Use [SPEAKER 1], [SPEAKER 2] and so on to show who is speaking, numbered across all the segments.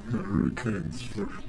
[SPEAKER 1] Hurricanes.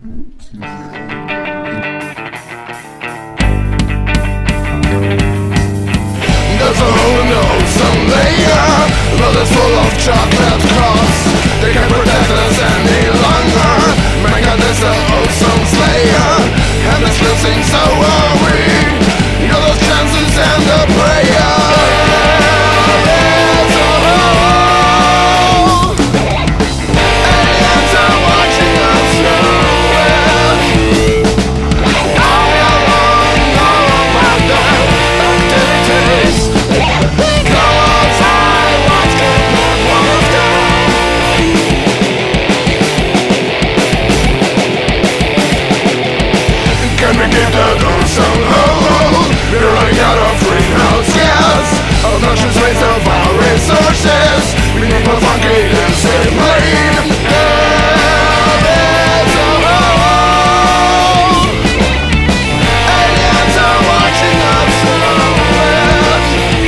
[SPEAKER 2] There's a hole in the ozone layer, but it's full of chocolate cross. They can't protect us any longer. My God, there's the ozone slayer, and it's losing, so are we. Got those chances and the prayer. There's a hole. Aliens are watching us through it. All along, all about the activities. Cause I watch good one of them. Can we keep that ozone hole? We're running out of greenhouse gas. Obnoxious waste of our resources. We need more funky discipline. There is a hole. Aliens are watching us through it.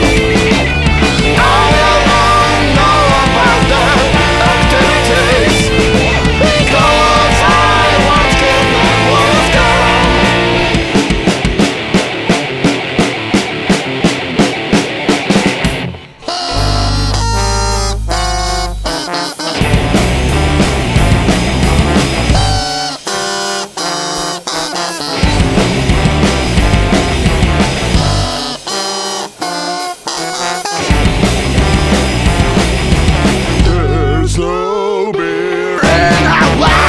[SPEAKER 2] All along, know about the activities. Cause I watch good one of them. There's no beer in our lives.